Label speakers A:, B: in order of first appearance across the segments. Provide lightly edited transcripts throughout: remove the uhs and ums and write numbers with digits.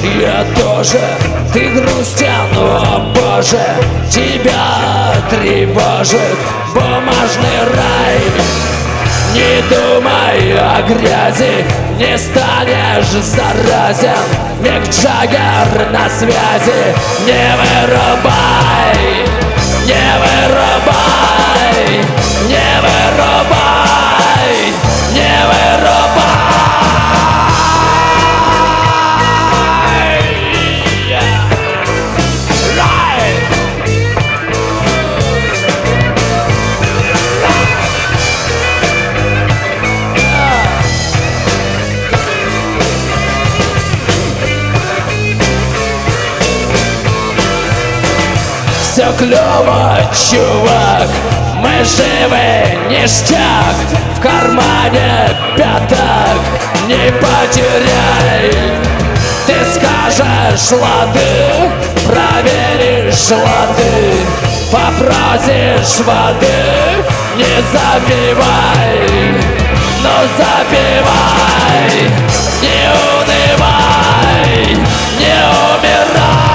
A: Я тоже, ты грустен, о боже, тебя тревожит бумажный рай. Не думай о грязи, не станешь заразен. Мик Джаггер на связи. Не вырубай, не вырубай, не вырубай, не вырубай. Все клево, чувак, мы живы, ништяк. В кармане пятак, не потеряй. Ты скажешь лады, проверишь лады, попросишь воды, не забивай. Но забивай, не унывай, не умирай.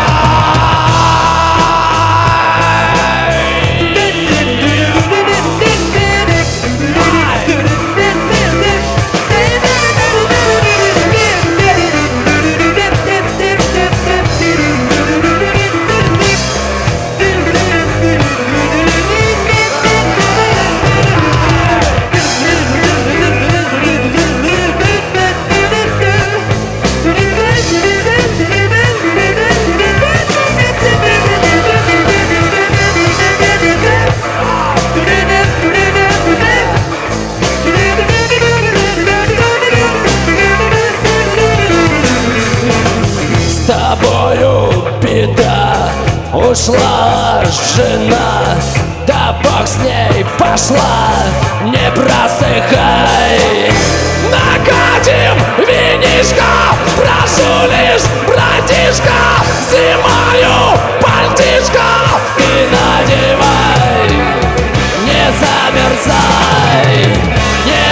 A: С тобою беда, ушла жена, да бог с ней пошла, не просыхай. Накатим винишко, прошу лишь, братишка, зимою пальтишко ты надевай. Не замерзай, не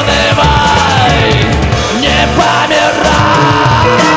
A: унывай, не помирай.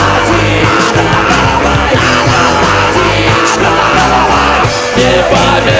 A: Не помирай.